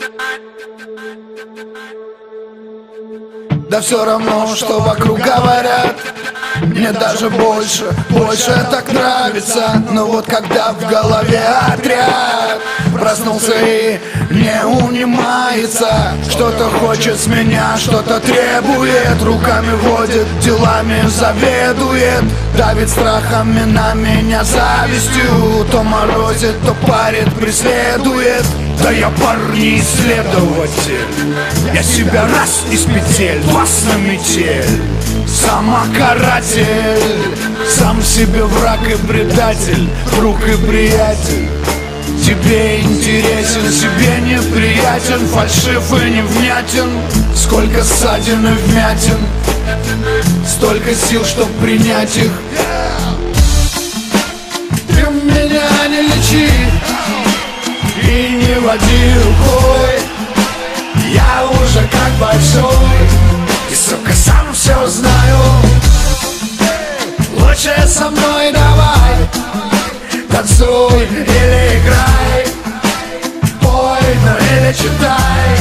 Да все равно, что вокруг говорят, мне даже больше так нравится. Но вот когда в голове отряд проснулся и не унимается, что-то хочет с меня, что-то требует, руками водит, делами заведует, давит страхами на меня завистью, то морозит, то парит, преследует. Да я парни исследователь, я себя раз из петель, вас на метель. Самокаратель, сам себе враг и предатель, друг и приятель. Тебе интересен, себе неприятен, фальшив и невнятен. Сколько ссадин и вмятин, столько сил, чтоб принять их. Ты меня не лечи и не води рукой, я уже как большой и, сука, сам все знаю. Лучше со мной давай, танцуй или играй, пой, ну или читай.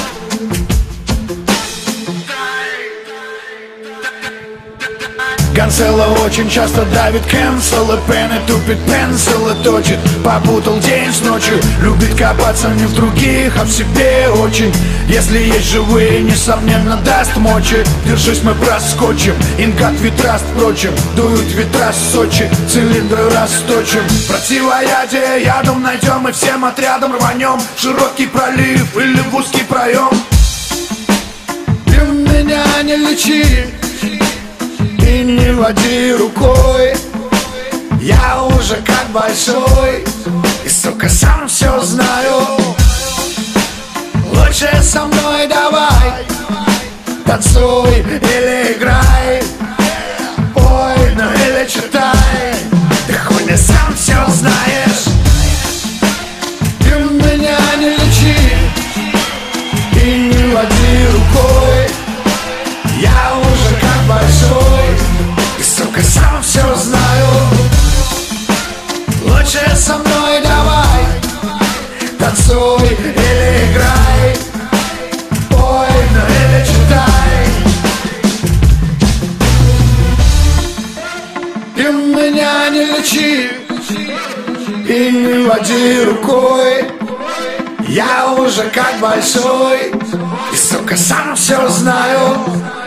Канцела очень часто давит cancel, и пены тупит пенсил и точит. Попутал день с ночью, любит копаться не в других, а в себе очень. Если есть живые, несомненно даст мочи. Держись, мы проскочим, инкат ветра, впрочем. Дуют ветра с Сочи, цилиндры расточим. Противоядие ядом найдем и всем отрядом рванем в широкий пролив или в узкий проем. Ты меня не лечи и не води рукой, я уже как большой и, сука, сам все знаю. Лучше со мной давай, танцуй или играй, пой, ну или читай. Ты хуй не сам все знаешь. Ты меня не лечи и не води рукой, я уже как большой и, сука, сам все знаю. Лучше со мной давай, танцуй или играй, пой, ну или читай. Ты меня не лечи и не води рукой, я уже как большой и, сука, сам все знаю.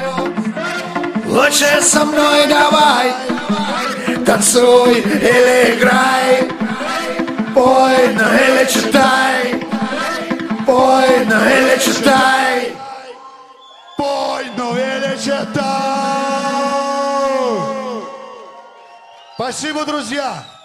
Лучше со мной давай, танцуй или играй, пой, ну или читай, пой, ну или читай, Пой, ну или читай. Спасибо, друзья.